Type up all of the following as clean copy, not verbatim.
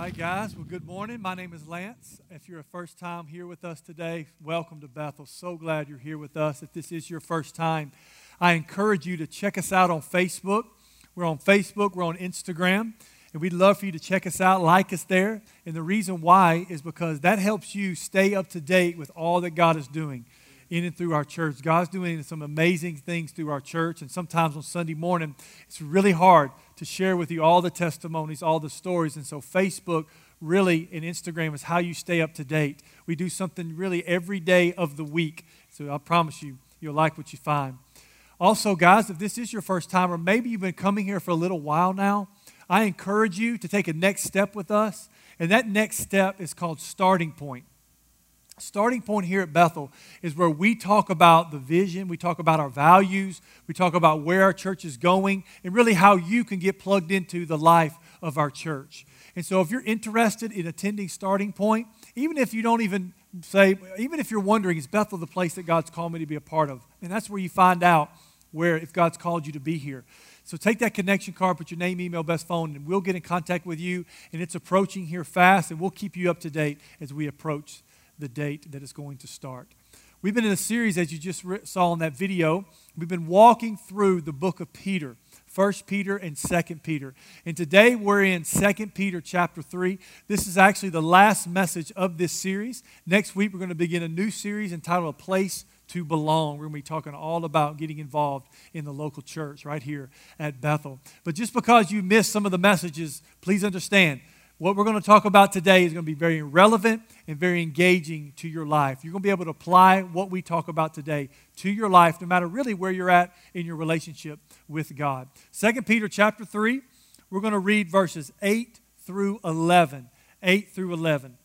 right, guys. Well, good morning. My name is Lance. If you're a first time here with us today, welcome to Bethel. So glad you're here with us. If this is your first time, I encourage you to check us out on Facebook. We're on Facebook. We're on Instagram. And we'd love for you to check us out, like us there. And the reason why is because that helps you stay up to date with all that God is doing in and through our church. God's doing some amazing things through our church, and sometimes on Sunday morning, it's really hard to share with you all the testimonies, all the stories, and so Facebook really and Instagram is how you stay up to date. We do something really every day of the week, so I promise you, you'll like what you find. Also, guys, if this is your first time, or maybe you've been coming here for a little while now, I encourage you to take a next step with us, and that next step is called Starting Point. Starting Point here at Bethel is where we talk about the vision, we talk about our values, we talk about where our church is going, and really how you can get plugged into the life of our church. And so if you're interested in attending Starting Point, even if you don't even say, even if you're wondering, is Bethel the place that God's called me to be a part of? And that's where you find out if God's called you to be here. So take that connection card, put your name, email, best phone, and we'll get in contact with you. And it's approaching here fast, and we'll keep you up to date as we approach the date that it's going to start. We've been in a series, as you just saw in that video, we've been walking through the book of Peter, 1 Peter and 2 Peter. And today we're in 2 Peter chapter 3. This is actually the last message of this series. Next week we're going to begin a new series entitled A Place to Belong. We're going to be talking all about getting involved in the local church right here at Bethel. But just because you missed some of the messages, please understand, what we're going to talk about today is going to be very relevant and very engaging to your life. You're going to be able to apply what we talk about today to your life, no matter really where you're at in your relationship with God. 2 Peter chapter 3, we're going to read verses 8 through 11. 8 through 11.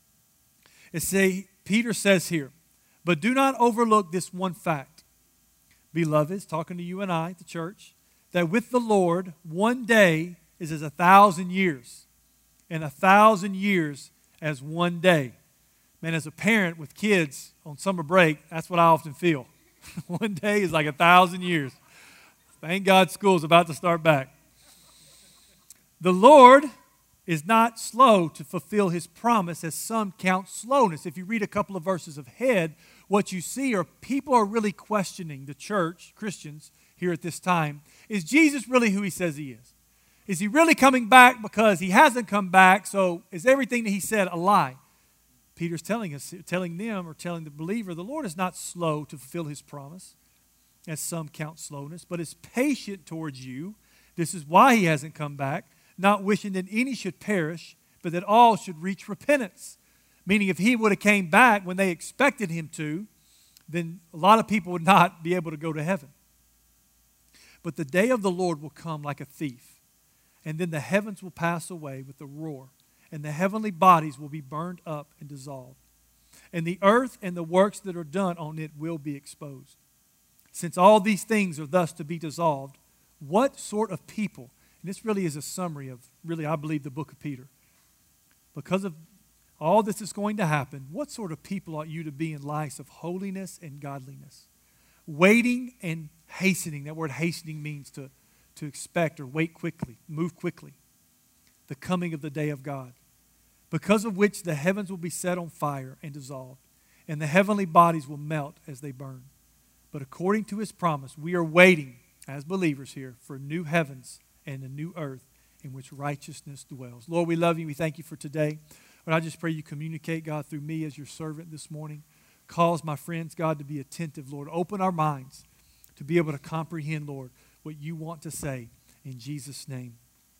Peter says here, "But do not overlook this one fact, beloveds," talking to you and I, the church, "that with the Lord, one day is as 1,000 years. And 1,000 years as one day." Man, as a parent with kids on summer break, that's what I often feel. One day is like 1,000 years. Thank God school's about to start back. "The Lord is not slow to fulfill his promise, as some count slowness." If you read a couple of verses ahead, what you see are people are really questioning the church, Christians, here at this time. Is Jesus really who he says he is? Is he really coming back? Because he hasn't come back, so is everything that he said a lie? Peter's telling the believer, the Lord is not slow to fulfill his promise, as some count slowness, but is patient towards you. This is why he hasn't come back, not wishing that any should perish, but that all should reach repentance. Meaning if he would have came back when they expected him to, then a lot of people would not be able to go to heaven. "But the day of the Lord will come like a thief. And then the heavens will pass away with a roar, and the heavenly bodies will be burned up and dissolved. And the earth and the works that are done on it will be exposed. Since all these things are thus to be dissolved, what sort of people," and this really is a summary of, really, I believe, the book of Peter. "Because of all this is going to happen, what sort of people ought you to be in lives of holiness and godliness? Waiting and hastening." That word hastening means to expect or wait quickly, move quickly, "the coming of the day of God, because of which the heavens will be set on fire and dissolved, and the heavenly bodies will melt as they burn. But according to his promise, we are waiting, as believers here, for new heavens and a new earth in which righteousness dwells." Lord, we love you. We thank you for today. Lord, I just pray you communicate, God, through me as your servant this morning. Cause my friends, God, to be attentive, Lord. Open our minds to be able to comprehend, Lord, what you want to say. In Jesus' name,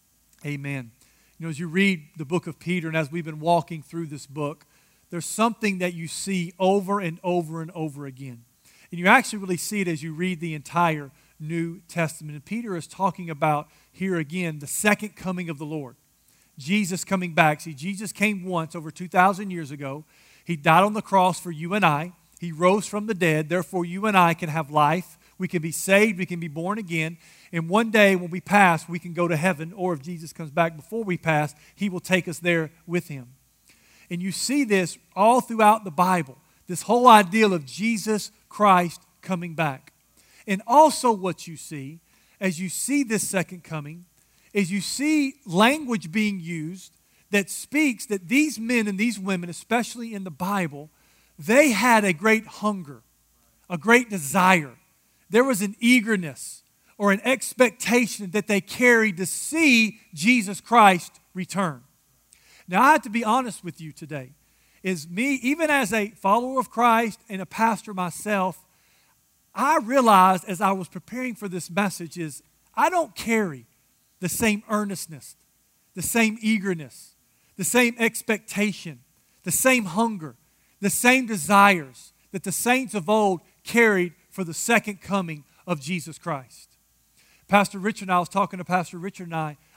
amen. You know, as you read the book of Peter, and as we've been walking through this book, there's something that you see over and over and over again. And you actually really see it as you read the entire New Testament. And Peter is talking about, here again, the second coming of the Lord. Jesus coming back. See, Jesus came once over 2,000 years ago. He died on the cross for you and I. He rose from the dead. Therefore, you and I can have life. We can be saved, we can be born again, and one day when we pass, we can go to heaven, or if Jesus comes back before we pass, he will take us there with him. And you see this all throughout the Bible, this whole ideal of Jesus Christ coming back. And also what you see, as you see this second coming, is you see language being used that speaks that these men and these women, especially in the Bible, they had a great hunger, a great desire. There was an eagerness or an expectation that they carried to see Jesus Christ return. Now, I have to be honest with you today. Is me, even as a follower of Christ and a pastor myself, I realized as I was preparing for this message is I don't carry the same earnestness, the same eagerness, the same expectation, the same hunger, the same desires that the saints of old carried for the second coming of Jesus Christ. Pastor Richard and I was talking to Pastor Richard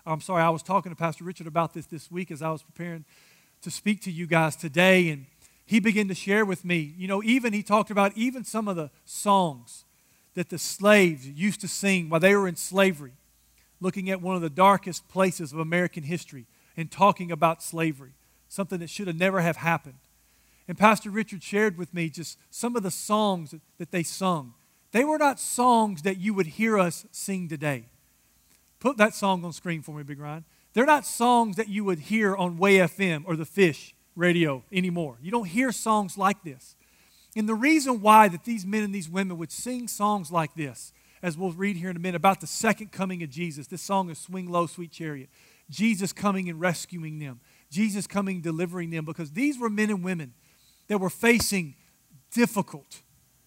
about this week as I was preparing to speak to you guys today, and he began to share with me, he talked about even some of the songs that the slaves used to sing while they were in slavery, looking at one of the darkest places of American history and talking about slavery, something that should have never have happened. And Pastor Richard shared with me just some of the songs that they sung. They were not songs that you would hear us sing today. Put that song on screen for me, Big Ryan. They're not songs that you would hear on Way FM or the Fish radio anymore. You don't hear songs like this. And the reason why that these men and these women would sing songs like this, as we'll read here in a minute, about the second coming of Jesus. This song is Swing Low, Sweet Chariot. Jesus coming and rescuing them. Jesus coming and delivering them, because these were men and women that were facing difficult,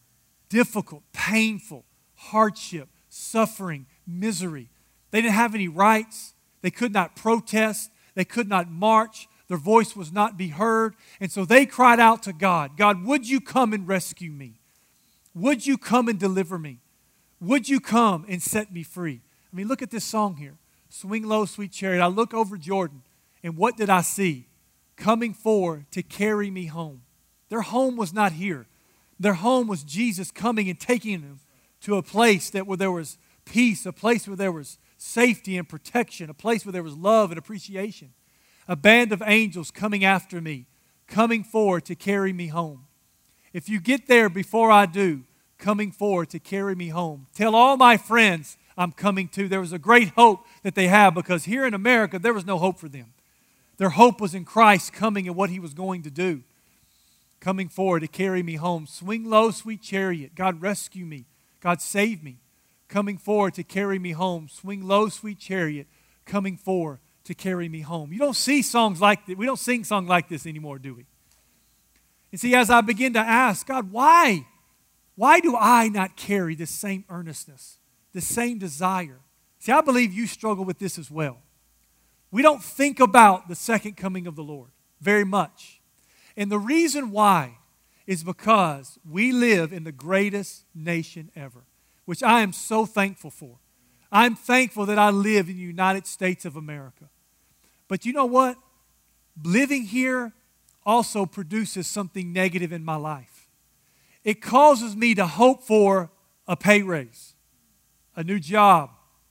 painful, hardship, suffering, misery. They didn't have any rights. They could not protest. They could not march. Their voice was not be heard. And so they cried out to God, God, would you come and rescue me? Would you come and deliver me? Would you come and set me free? I mean, look at this song here. Swing low, sweet chariot. I look over Jordan, and what did I see? Coming forward to carry me home. Their home was not here. Their home was Jesus coming and taking them to a place where there was peace, a place where there was safety and protection, a place where there was love and appreciation. A band of angels coming after me, coming forward to carry me home. If you get there before I do, coming forward to carry me home. Tell all my friends I'm coming too. There was a great hope that they have, because here in America, there was no hope for them. Their hope was in Christ coming and what He was going to do. Coming forward to carry me home. Swing low, sweet chariot. God, rescue me. God, save me. Coming forward to carry me home. Swing low, sweet chariot. Coming forward to carry me home. You don't see songs like this. We don't sing songs like this anymore, do we? And see, as I begin to ask, God, why? Why do I not carry this same earnestness, this same desire? See, I believe you struggle with this as well. We don't think about the second coming of the Lord very much. And the reason why is because we live in the greatest nation ever, which I am so thankful for. I'm thankful that I live in the United States of America. But you know what? Living here also produces something negative in my life. It causes me to hope for a pay raise, a new job,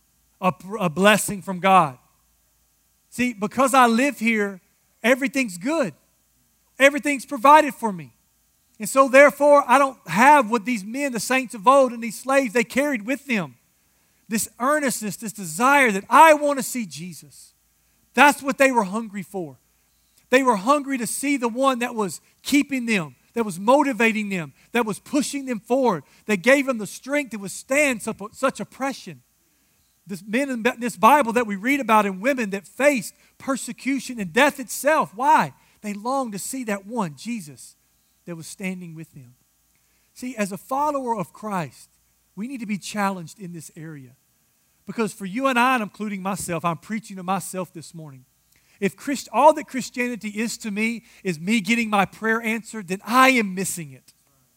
a blessing from God. See, because I live here, everything's good. Everything's provided for me. And so therefore, I don't have what these men, the saints of old, and these slaves, they carried with them. This earnestness, this desire that I want to see Jesus. That's what they were hungry for. They were hungry to see the one that was keeping them, that was motivating them, that was pushing them forward, that gave them the strength to withstand such oppression. This men in this Bible that we read about, and women that faced persecution and death itself. Why? They longed to see that one, Jesus, that was standing with them. See, as a follower of Christ, we need to be challenged in this area. Because for you and I, and including myself, I'm preaching to myself this morning. If all that Christianity is to me is me getting my prayer answered, then I am missing it.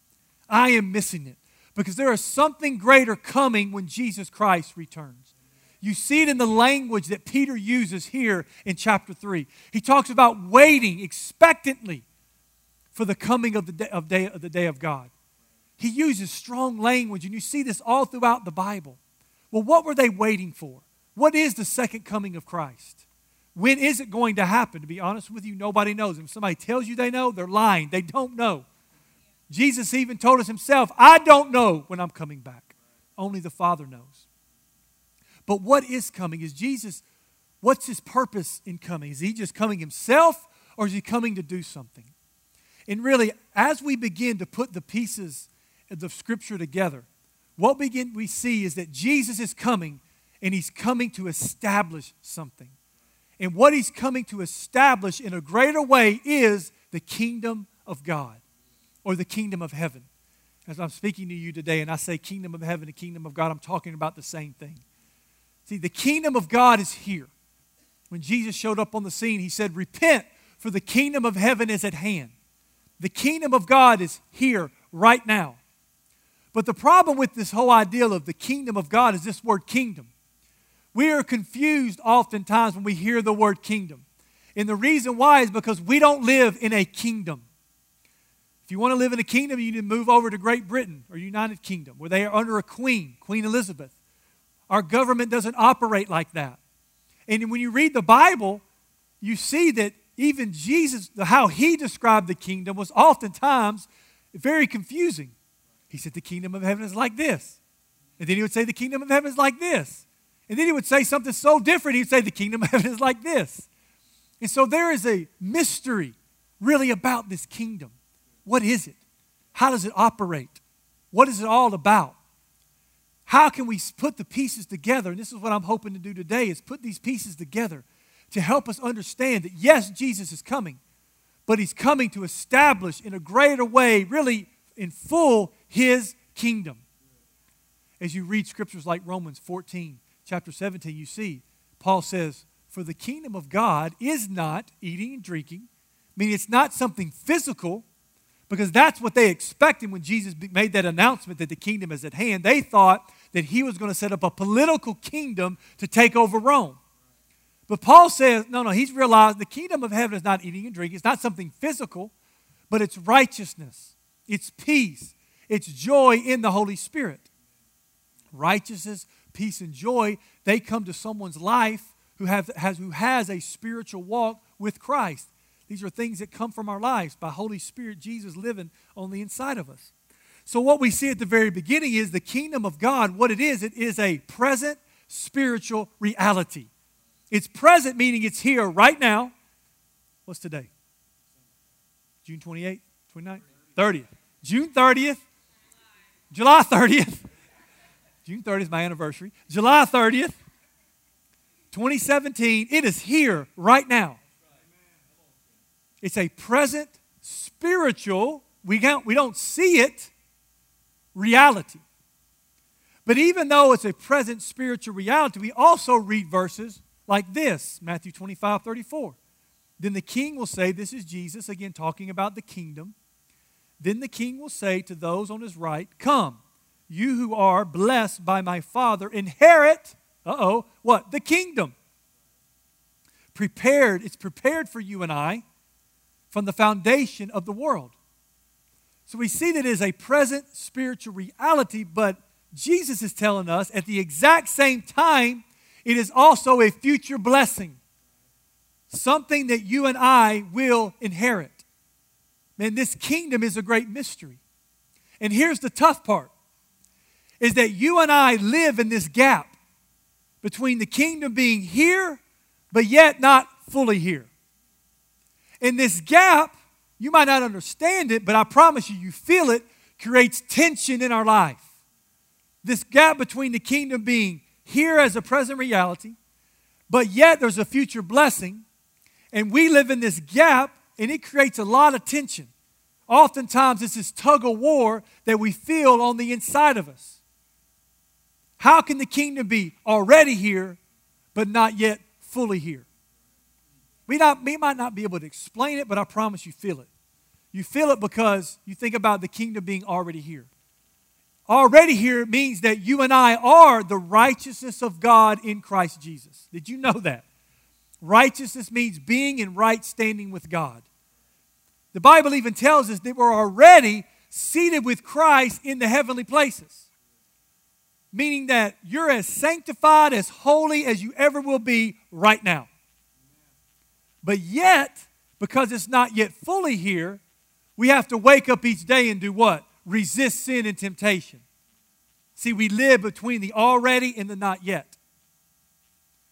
I am missing it. Because there is something greater coming when Jesus Christ returns. You see it in the language that Peter uses here in chapter 3. He talks about waiting expectantly for the coming of the day of God. He uses strong language, and you see this all throughout the Bible. Well, what were they waiting for? What is the second coming of Christ? When is it going to happen? To be honest with you, nobody knows. If somebody tells you they know, they're lying. They don't know. Jesus even told us himself, I don't know when I'm coming back. Only the Father knows. But what is coming is Jesus What's his purpose in coming? Is he just coming himself, or is he coming to do something? And really, as we begin to put the pieces of the Scripture together, what we see is that Jesus is coming, and he's coming to establish something. And what he's coming to establish in a greater way is the kingdom of God, or the kingdom of heaven. As I'm speaking to you today and I say kingdom of heaven and kingdom of God, I'm talking about the same thing. See, the kingdom of God is here. When Jesus showed up on the scene, he said, repent, for the kingdom of heaven is at hand. The kingdom of God is here right now. But the problem with this whole idea of the kingdom of God is this word kingdom. We are confused oftentimes when we hear the word kingdom. And the reason why is because we don't live in a kingdom. If you want to live in a kingdom, you need to move over to Great Britain or United Kingdom, where they are under a queen, Queen Elizabeth. Our government doesn't operate like that. And when you read the Bible, you see that even Jesus, how he described the kingdom was oftentimes very confusing. He said the kingdom of heaven is like this. And then he would say the kingdom of heaven is like this. And then he would say something so different. He would say the kingdom of heaven is like this. And so there is a mystery really about this kingdom. What is it? How does it operate? What is it all about? How can we put the pieces together? And this is what I'm hoping to do today, is put these pieces together to help us understand that yes, Jesus is coming, but he's coming to establish in a greater way, really in full, his kingdom. As you read scriptures like Romans 14, chapter 17, you see Paul says, for the kingdom of God is not eating and drinking, meaning it's not something physical, because that's what they expected when Jesus made that announcement that the kingdom is at hand. They thought that he was going to set up a political kingdom to take over Rome. But Paul says, no, he's realized the kingdom of heaven is not eating and drinking. It's not something physical, but it's righteousness, it's peace, it's joy in the Holy Spirit. Righteousness, peace, and joy, they come to someone's life who has a spiritual walk with Christ. These are things that come from our lives by Holy Spirit, Jesus living on the inside of us. So what we see at the very beginning is the kingdom of God. What it is a present spiritual reality. It's present, meaning it's here right now. What's today? June 28th, 29th, 30th. June 30th, July 30th. June 30th is my anniversary. July 30th, 2017. It is here right now. It's a present spiritual, we don't see it, reality. But even though it's a present spiritual reality, we also read verses like this, Matthew 25:34. Then the king will say, this is Jesus, again talking about the kingdom. Then the king will say to those on his right, come, you who are blessed by my Father, inherit, what? The kingdom. It's prepared for you and I from the foundation of the world. So we see that it is a present spiritual reality, but Jesus is telling us at the exact same time, it is also a future blessing. Something that you and I will inherit. Man, this kingdom is a great mystery. And here's the tough part, is that you and I live in this gap between the kingdom being here, but yet not fully here. In this gap, you might not understand it, but I promise you feel it, creates tension in our life. This gap between the kingdom being here as a present reality, but yet there's a future blessing, and we live in this gap, and it creates a lot of tension. Oftentimes, it's this tug of war that we feel on the inside of us. How can the kingdom be already here, but not yet fully here? We might not be able to explain it, but I promise you feel it. You feel it because you think about the kingdom being already here. Already here means that you and I are the righteousness of God in Christ Jesus. Did you know that? Righteousness means being in right standing with God. The Bible even tells us that we're already seated with Christ in the heavenly places. Meaning that you're as sanctified, as holy as you ever will be right now. But yet, because it's not yet fully here, we have to wake up each day and do what? Resist sin and temptation. See, we live between the already and the not yet.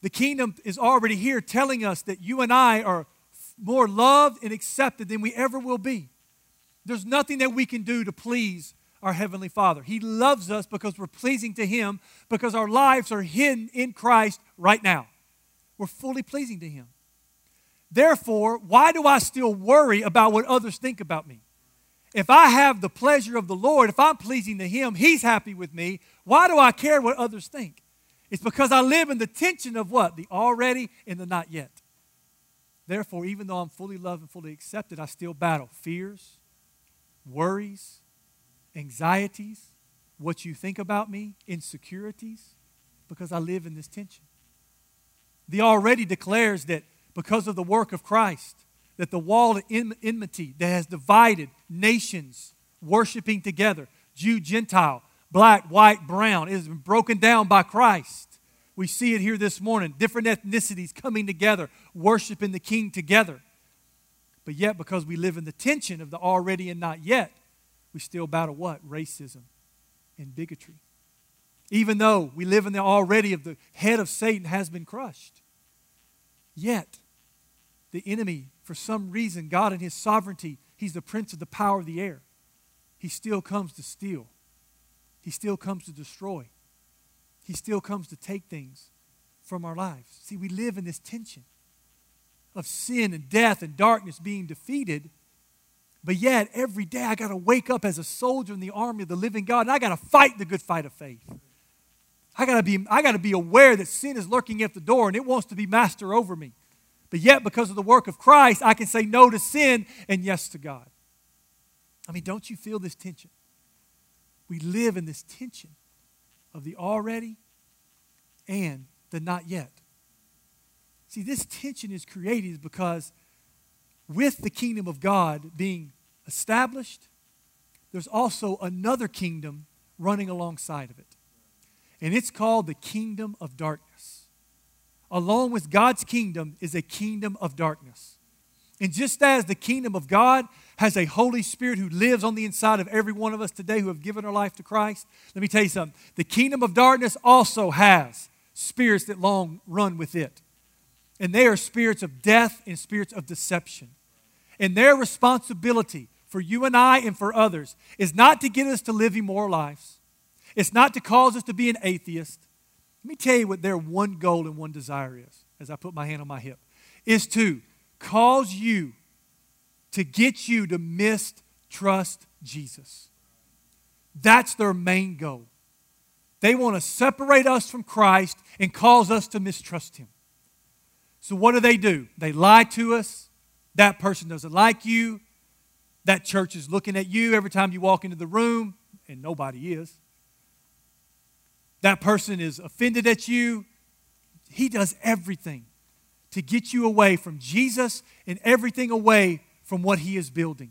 The kingdom is already here telling us that you and I are more loved and accepted than we ever will be. There's nothing that we can do to please our Heavenly Father. He loves us because we're pleasing to Him, because our lives are hidden in Christ right now. We're fully pleasing to Him. Therefore, why do I still worry about what others think about me? If I have the pleasure of the Lord, if I'm pleasing to Him, He's happy with me, why do I care what others think? It's because I live in the tension of what? The already and the not yet. Therefore, even though I'm fully loved and fully accepted, I still battle fears, worries, anxieties, what you think about me, insecurities, because I live in this tension. The already declares that because of the work of Christ, that the wall of enmity that has divided nations worshiping together, Jew, Gentile, black, white, brown, it has been broken down by Christ. We see it here this morning, different ethnicities coming together, worshiping the King together. But yet, because we live in the tension of the already and not yet, we still battle what? Racism and bigotry. Even though we live in the already of the head of Satan has been crushed. Yet, the enemy, for some reason, God in His sovereignty, He's the prince of the power of the air. He still comes to steal. He still comes to destroy. He still comes to take things from our lives. See, we live in this tension of sin and death and darkness being defeated. But yet, every day I got to wake up as a soldier in the army of the living God, and I got to fight the good fight of faith. I got to be aware that sin is lurking at the door and it wants to be master over me. But yet, because of the work of Christ, I can say no to sin and yes to God. I mean, don't you feel this tension? We live in this tension of the already and the not yet. See, this tension is created because with the kingdom of God being established, there's also another kingdom running alongside of it. And it's called the kingdom of darkness. Along with God's kingdom is a kingdom of darkness. And just as the kingdom of God has a Holy Spirit who lives on the inside of every one of us today who have given our life to Christ, let me tell you something. The kingdom of darkness also has spirits that long run with it. And they are spirits of death and spirits of deception. And their responsibility for you and I and for others is not to get us to live immoral lives. It's not to cause us to be an atheist. Let me tell you what their one goal and one desire is, as I put my hand on my hip, is to cause you, to get you to mistrust Jesus. That's their main goal. They want to separate us from Christ and cause us to mistrust Him. So what do? They lie to us. That person doesn't like you. That church is looking at you every time you walk into the room, and nobody is. That person is offended at you. He does everything to get you away from Jesus and everything away from what He is building.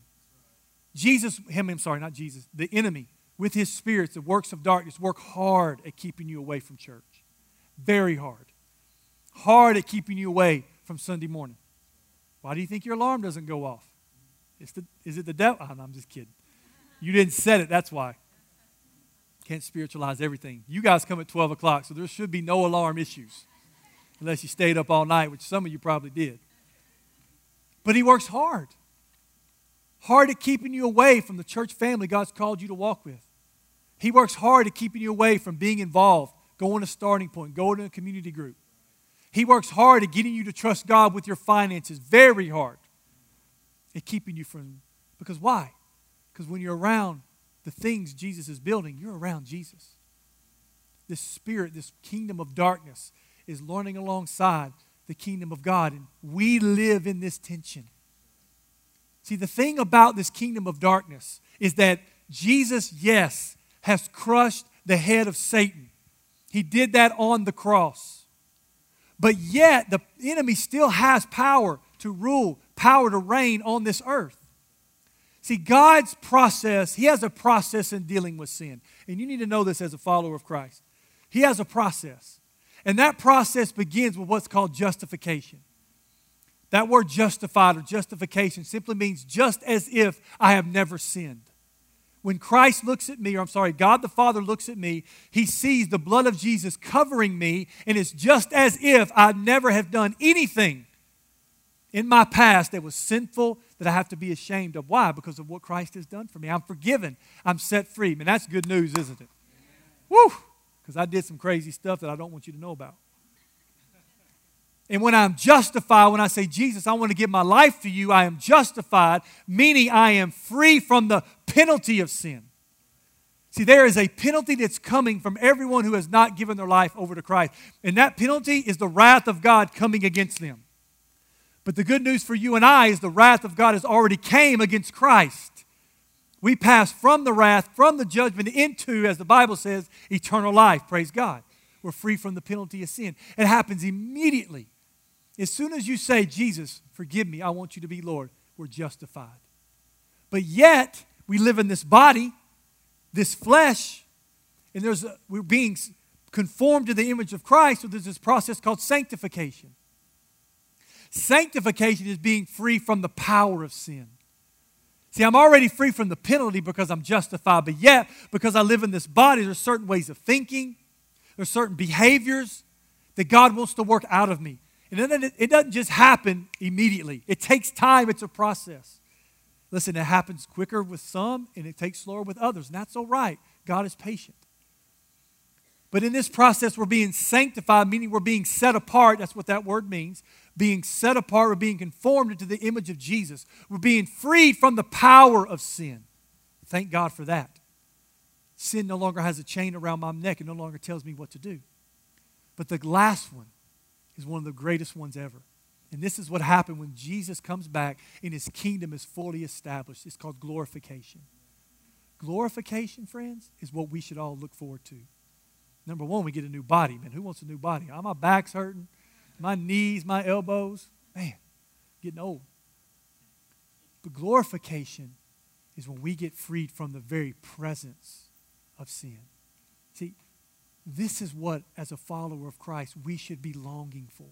The enemy, with his spirits, the works of darkness, work hard at keeping you away from church. Very hard. Hard at keeping you away from Sunday morning. Why do you think your alarm doesn't go off? Is it the devil? Oh, no, I'm just kidding. You didn't set it, that's why. Can't spiritualize everything. You guys come at 12 o'clock, so there should be no alarm issues. Unless you stayed up all night, which some of you probably did. But he works hard. Hard at keeping you away from the church family God's called you to walk with. He works hard at keeping you away from being involved, going to Starting Point, going to a community group. He works hard at getting you to trust God with your finances, very hard at keeping you from, because why? Because when you're around the things Jesus is building, you're around Jesus. This spirit, this kingdom of darkness is learning alongside the kingdom of God, and we live in this tension. See, the thing about this kingdom of darkness is that Jesus, yes, has crushed the head of Satan. He did that on the cross. But yet, the enemy still has power to rule, power to reign on this earth. See, God's process, He has a process in dealing with sin. And you need to know this as a follower of Christ. He has a process. And that process begins with what's called justification. That word justified or justification simply means just as if I have never sinned. When Christ looks at me, or I'm sorry, God the Father looks at me, He sees the blood of Jesus covering me, and it's just as if I never have done anything in my past that was sinful that I have to be ashamed of. Why? Because of what Christ has done for me. I'm forgiven. I'm set free. Man, that's good news, isn't it? Woo! Because I did some crazy stuff that I don't want you to know about. And when I'm justified, when I say, Jesus, I want to give my life to you, I am justified, meaning I am free from the penalty of sin. See, there is a penalty that's coming from everyone who has not given their life over to Christ. And that penalty is the wrath of God coming against them. But the good news for you and I is the wrath of God has already came against Christ. We pass from the wrath, from the judgment into, as the Bible says, eternal life. Praise God. We're free from the penalty of sin. It happens immediately. As soon as you say, Jesus, forgive me, I want you to be Lord, we're justified. But yet, we live in this body, this flesh, and we're being conformed to the image of Christ, so there's this process called sanctification. Sanctification is being free from the power of sin. See, I'm already free from the penalty because I'm justified, but yet, because I live in this body, there's certain ways of thinking, there's certain behaviors that God wants to work out of me. And then it doesn't just happen immediately. It takes time. It's a process. Listen, it happens quicker with some, and it takes slower with others. And that's all right. God is patient. But in this process, we're being sanctified, meaning we're being set apart. That's what that word means. Being set apart, we're being conformed into the image of Jesus. We're being freed from the power of sin. Thank God for that. Sin no longer has a chain around my neck. It no longer tells me what to do. But the last one is one of the greatest ones ever. And this is what happened when Jesus comes back and His kingdom is fully established. It's called glorification. Glorification, friends, is what we should all look forward to. Number one, we get a new body. Man, who wants a new body? My back's hurting. My knees, my elbows. Man, getting old. But glorification is when we get freed from the very presence of sin. See, this is what, as a follower of Christ, we should be longing for.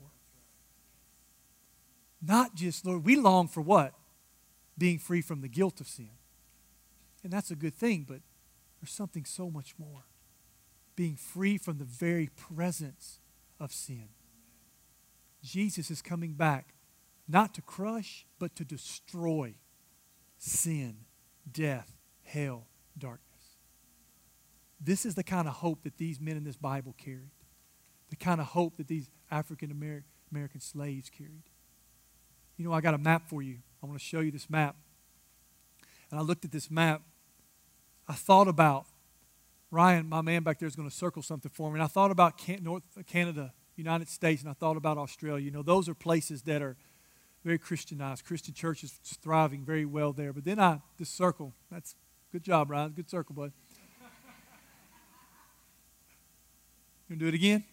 Not just, Lord, we long for what? Being free from the guilt of sin. And that's a good thing, but there's something so much more. Being free from the very presence of sin. Jesus is coming back, not to crush, but to destroy sin, death, hell, darkness. This is the kind of hope that these men in this Bible carried. The kind of hope that these African American slaves carried. You know, I got a map for you. I want to show you this map. And I looked at this map. I thought about, Ryan, my man back there, is going to circle something for me. And I thought about North Canada, United States, and I thought about Australia. You know, those are places that are very Christianized. Christian churches thriving very well there. But then this circle, that's good job, Ryan. Good circle, bud. You want to do it again?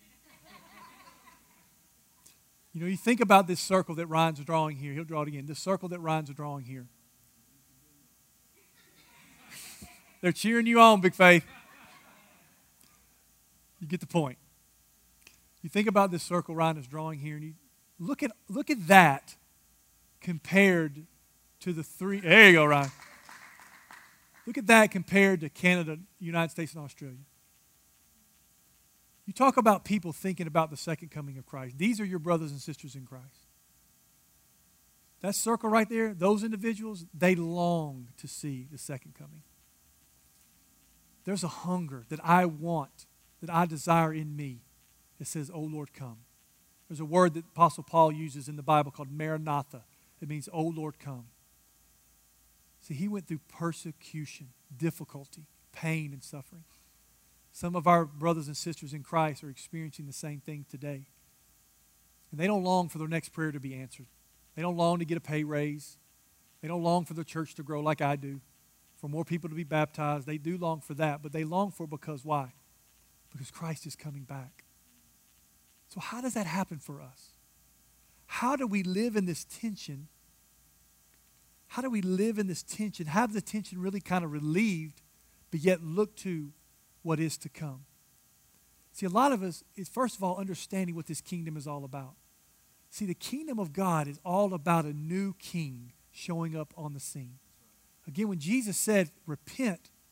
You know, you think about this circle that Ryan's drawing here. He'll draw it again. This circle that Ryan's drawing here. They're cheering you on, Big Faith. You get the point. You think about this circle Ryan is drawing here, and you look at that compared to the three. There you go, Ryan. Look at that compared to Canada, United States, and Australia. You talk about people thinking about the second coming of Christ. These are your brothers and sisters in Christ. That circle right there, those individuals, they long to see the second coming. There's a hunger that I want, that I desire in me that says, "Oh Lord, come." There's a word that Apostle Paul uses in the Bible called Maranatha. It means, "Oh Lord, come." See, he went through persecution, difficulty, pain, and suffering. Some of our brothers and sisters in Christ are experiencing the same thing today. And they don't long for their next prayer to be answered. They don't long to get a pay raise. They don't long for their church to grow like I do, for more people to be baptized. They do long for that, but they long for it because why? Because Christ is coming back. So how does that happen for us? How do we live in this tension? How do we live in this tension? Have the tension really kind of relieved, but yet look to what is to come? See, a lot of us is, first of all, understanding what this kingdom is all about. See, the kingdom of God is all about a new king showing up on the scene. Again, when Jesus said, repent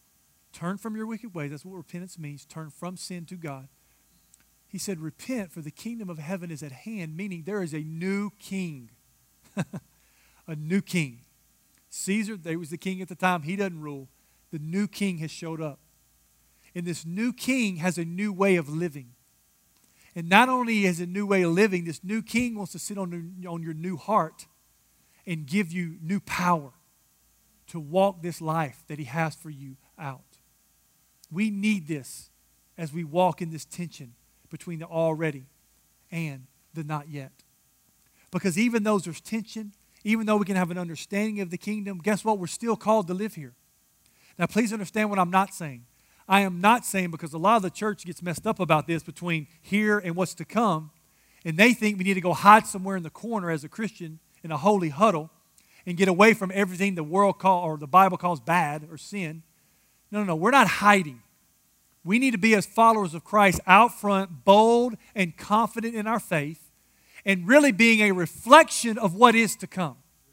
Turn from your wicked ways. That's what repentance means. Turn from sin to God. He said, repent, for the kingdom of heaven is at hand, meaning there is a new king. A new king. Caesar, they was the king at the time. He doesn't rule. The new king has showed up. And this new king has a new way of living. And not only has a new way of living, this new king wants to sit on your new heart and give you new power to walk this life that he has for you out. We need this as we walk in this tension between the already and the not yet. Because even though there's tension, even though we can have an understanding of the kingdom, guess what? We're still called to live here. Now, please understand what I'm not saying. I am not saying, because a lot of the church gets messed up about this between here and what's to come, and they think we need to go hide somewhere in the corner as a Christian in a holy huddle and get away from everything the world or the Bible calls bad or sin. No. We're not hiding. We need to be, as followers of Christ, out front, bold and confident in our faith, and really being a reflection of what is to come.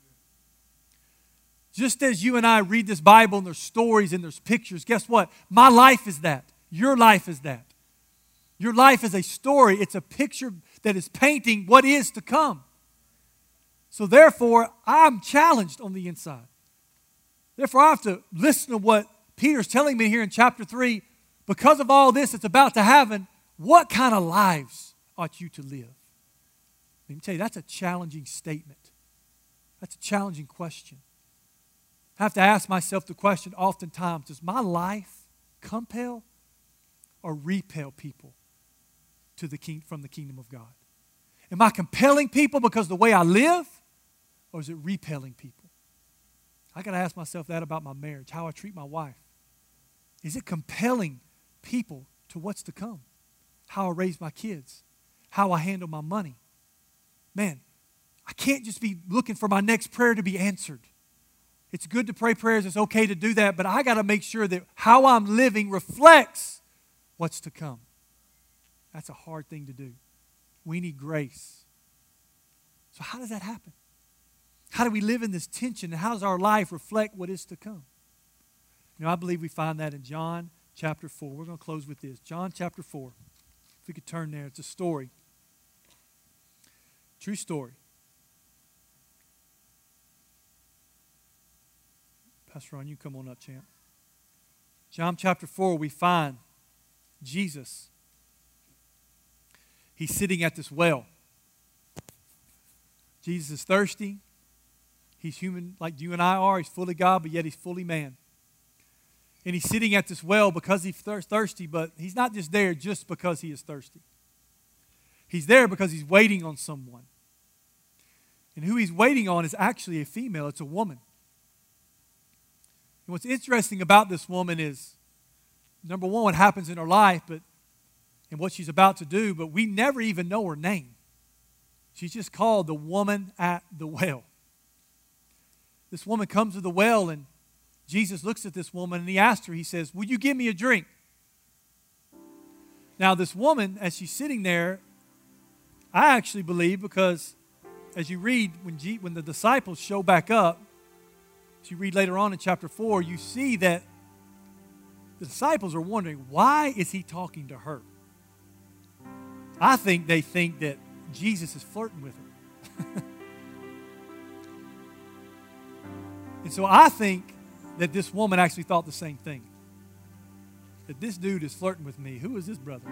Just as you and I read this Bible and there's stories and there's pictures, guess what? My life is that. Your life is that. Your life is a story. It's a picture that is painting what is to come. So therefore, I'm challenged on the inside. Therefore, I have to listen to what Peter's telling me here in chapter 3. Because of all this that's about to happen, what kind of lives ought you to live? Let me tell you, that's a challenging statement. That's a challenging question. I have to ask myself the question oftentimes, does my life compel or repel people from the kingdom of God? Am I compelling people because of the way I live, or is it repelling people? I got to ask myself that about my marriage, how I treat my wife. Is it compelling people to what's to come? How I raise my kids, how I handle my money. Man, I can't just be looking for my next prayer to be answered. It's good to pray prayers. It's okay to do that. But I got to make sure that how I'm living reflects what's to come. That's a hard thing to do. We need grace. So how does that happen? How do we live in this tension? And how does our life reflect what is to come? I believe we find that in John chapter 4. We're going to close with this. John chapter 4. If we could turn there. It's a story. True story. Pastor Ron, you come on up, champ. John chapter 4, we find Jesus. He's sitting at this well. Jesus is thirsty. He's human like you and I are. He's fully God, but yet he's fully man. And he's sitting at this well because he's thirsty, but he's not just there just because he is thirsty. He's there because he's waiting on someone. And who he's waiting on is actually a female. It's a woman. And what's interesting about this woman is, number one, what happens in her life and what she's about to do, but we never even know her name. She's just called the woman at the well. This woman comes to the well, and Jesus looks at this woman and he asks her, he says, "Will you give me a drink?" Now this woman, as she's sitting there, I actually believe, because as you read, when the disciples show back up, as you read later on in chapter 4, you see that the disciples are wondering, why is he talking to her? I think they think that Jesus is flirting with her. And so I think that this woman actually thought the same thing. That this dude is flirting with me. Who is this brother?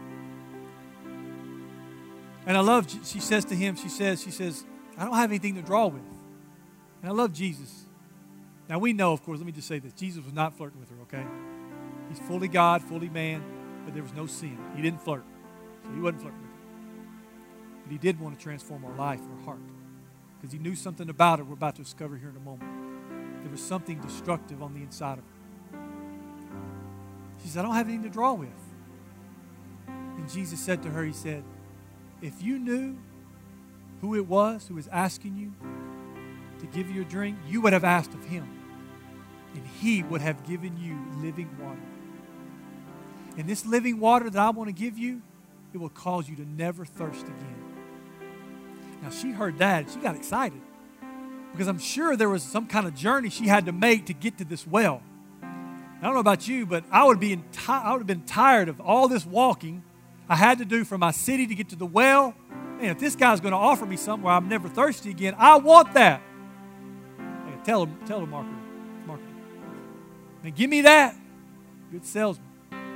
And I love, she says to him, she says, "I don't have anything to draw with." And I love Jesus. Now we know, of course, let me just say this. Jesus was not flirting with her, okay? He's fully God, fully man, but there was no sin. He didn't flirt. So he wasn't flirting with her. But he did want to transform her life, her heart. Because he knew something about her we're about to discover here in a moment. There was something destructive on the inside of her. She said, "I don't have anything to draw with." And Jesus said to her, he said, "If you knew who it was who was asking you to give you a drink, you would have asked of him, and he would have given you living water. And this living water that I want to give you, it will cause you to never thirst again." Now she heard that and she got excited, because I'm sure there was some kind of journey she had to make to get to this well. I don't know about you, but I would have been tired of all this walking I had to do from my city to get to the well. Man, if this guy's going to offer me something where I'm never thirsty again, I want that. Hey, tell the marketer. Man, give me that. Good salesman.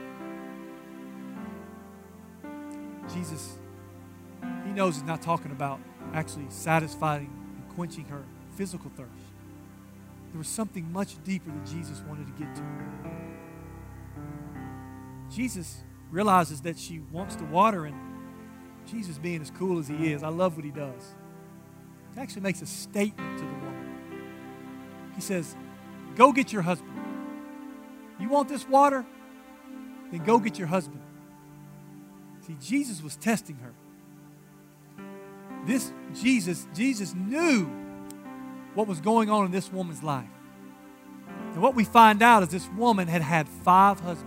Jesus, he knows he's not talking about actually satisfying and quenching her physical thirst. There was something much deeper that Jesus wanted to get to. Jesus realizes that she wants the water, and Jesus, being as cool as he is, I love what he does. He actually makes a statement to the woman. He says, go get your husband. You want this water? Then go get your husband. See, Jesus was testing her. Jesus knew what was going on in this woman's life. And what we find out is this woman had had 5 husbands.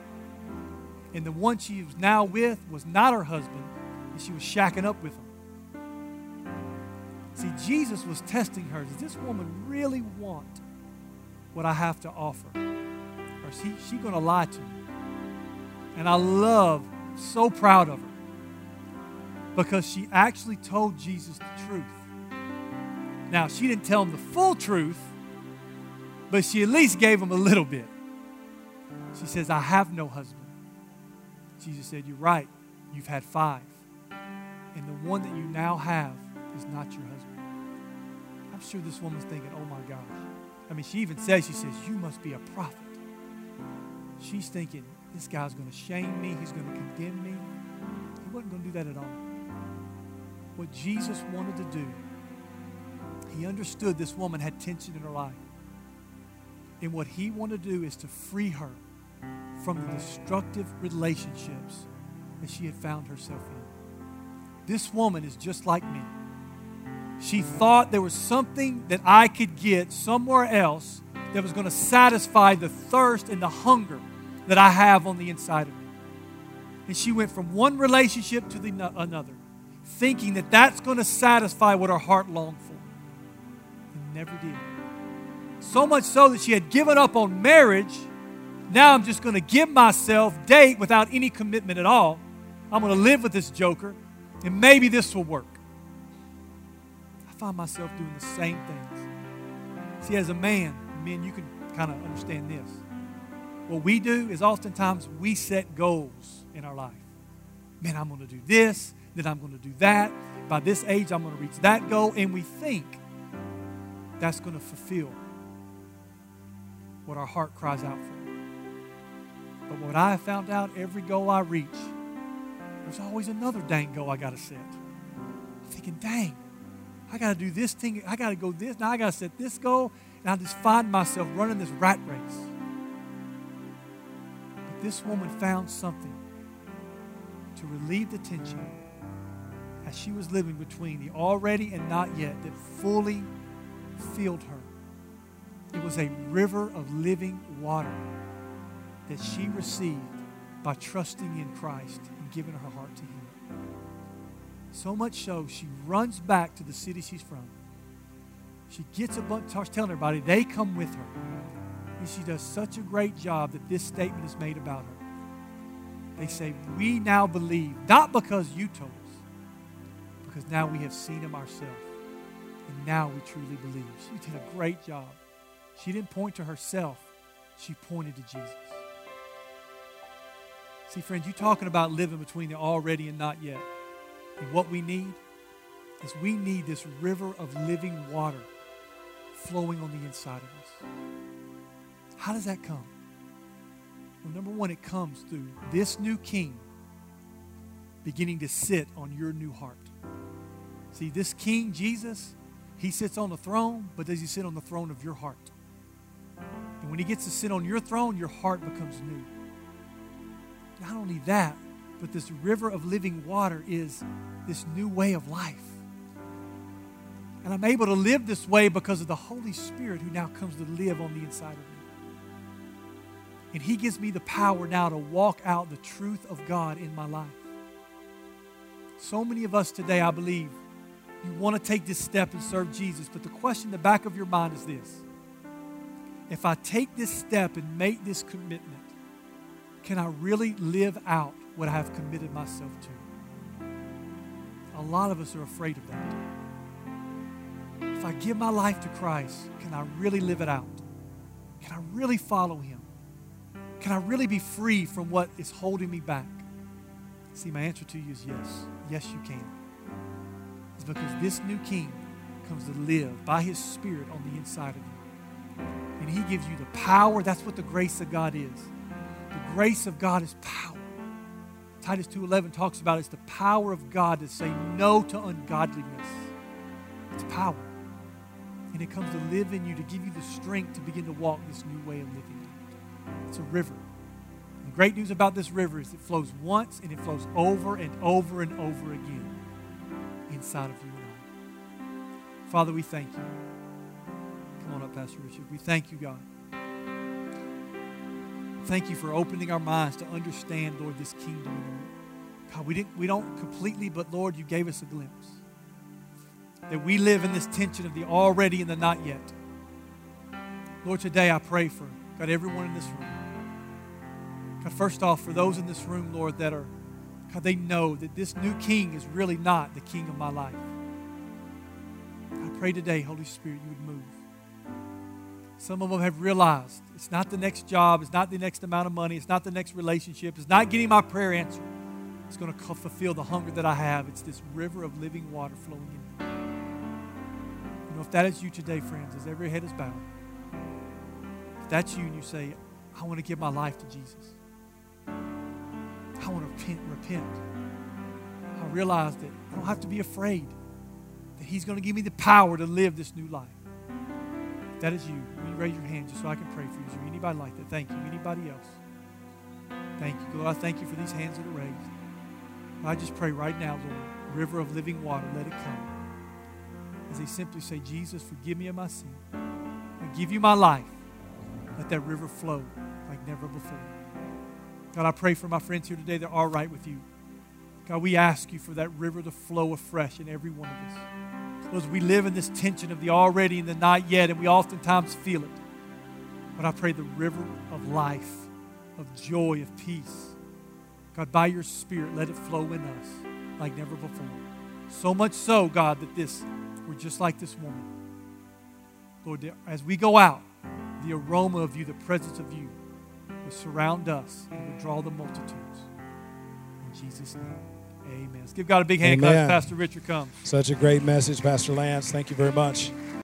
And the one she was now with was not her husband, and she was shacking up with him. See, Jesus was testing her. Does this woman really want what I have to offer? Or is she going to lie to me? And I love, so proud of her, because she actually told Jesus the truth. Now, she didn't tell him the full truth, but she at least gave him a little bit. She says, I have no husband. Jesus said, you're right. You've had 5. And the one that you now have is not your husband. I'm sure this woman's thinking, oh my gosh. I mean, she says, you must be a prophet. She's thinking, this guy's going to shame me. He's going to condemn me. He wasn't going to do that at all. What Jesus wanted to do, he understood this woman had tension in her life. And what he wanted to do is to free her from the destructive relationships that she had found herself in. This woman is just like me. She thought there was something that I could get somewhere else that was going to satisfy the thirst and the hunger that I have on the inside of me. And she went from one relationship to another, thinking that that's going to satisfy what her heart longed for. It never did. So much so that she had given up on marriage. Now I'm just going to give myself, date without any commitment at all. I'm going to live with this joker, and maybe this will work. I find myself doing the same things. See, as a man, men, you can kind of understand this. What we do is oftentimes we set goals in our life. Man, I'm going to do this, then I'm going to do that. By this age, I'm going to reach that goal, and we think that's going to fulfill what our heart cries out for. But what I have found out, every goal I reach, there's always another dang goal I got to set. I'm thinking, dang, I got to do this thing. I got to go this. Now I got to set this goal. And I just find myself running this rat race. But this woman found something to relieve the tension as she was living between the already and not yet that fully filled her. It was a river of living water that she received by trusting in Christ and giving her heart to Him. So much so, she runs back to the city she's from. She gets a bunch, starts telling everybody, they come with her. And she does such a great job that this statement is made about her. They say, we now believe, not because you told us, because now we have seen Him ourselves. And now we truly believe. She did a great job. She didn't point to herself. She pointed to Jesus. See, friends, you're talking about living between the already and not yet. And what we need is we need this river of living water flowing on the inside of us. How does that come? Well, number one, it comes through this new king beginning to sit on your new heart. See, this king, Jesus, He sits on the throne, but does He sit on the throne of your heart? And when He gets to sit on your throne, your heart becomes new. Not only that, but this river of living water is this new way of life. And I'm able to live this way because of the Holy Spirit who now comes to live on the inside of me. And He gives me the power now to walk out the truth of God in my life. So many of us today, I believe, you want to take this step and serve Jesus, but the question in the back of your mind is this. if I take this step and make this commitment, can I really live out what I have committed myself to? A lot of us are afraid of that. If I give my life to Christ, can I really live it out? Can I really follow Him? Can I really be free from what is holding me back? See, my answer to you is yes. Yes, you can. It's because this new King comes to live by His Spirit on the inside of you. And He gives you the power. That's what the grace of God is. The grace of God is power. Titus 2:11 talks about it's the power of God to say no to ungodliness. It's power. And it comes to live in you to give you the strength to begin to walk this new way of living out. It's a river. And the great news about this river is it flows once and it flows over and over and over again inside of you and I. Father, we thank you. Come on up, Pastor Richard. We thank you, God. Thank you for opening our minds to understand, Lord, this kingdom. God, we don't completely, but Lord, you gave us a glimpse. That we live in this tension of the already and the not yet. Lord, today I pray for, God, everyone in this room. God, first off, for those in this room, Lord, that are, God, they know that this new king is really not the king of my life. I pray today, Holy Spirit, you would move. Some of them have realized it's not the next job, it's not the next amount of money, it's not the next relationship, it's not getting my prayer answered. It's going to fulfill the hunger that I have. It's this river of living water flowing in me. You know, if that is you today, friends, as every head is bowed, if that's you and you say, I want to give my life to Jesus. I want to repent. I realize that I don't have to be afraid that He's going to give me the power to live this new life. If that is you, will you raise your hand just so I can pray for you? Is there anybody like that? Thank you. Anybody else? Thank you. Lord, I thank you for these hands that are raised. I just pray right now, Lord, river of living water, let it come. As they simply say, Jesus, forgive me of my sin. I give you my life. Let that river flow like never before. God, I pray for my friends here today that are right with you. God, we ask you for that river to flow afresh in every one of us. Because we live in this tension of the already and the not yet, and we oftentimes feel it. But I pray the river of life, of joy, of peace, God, by your Spirit, let it flow in us like never before. So much so, God, that we're just like this woman. Lord, as we go out, the aroma of you, the presence of you, will surround us and will draw the multitudes. In Jesus' name, amen. Let's give God a big hand as Pastor Richard comes. Such a great message, Pastor Lance. Thank you very much.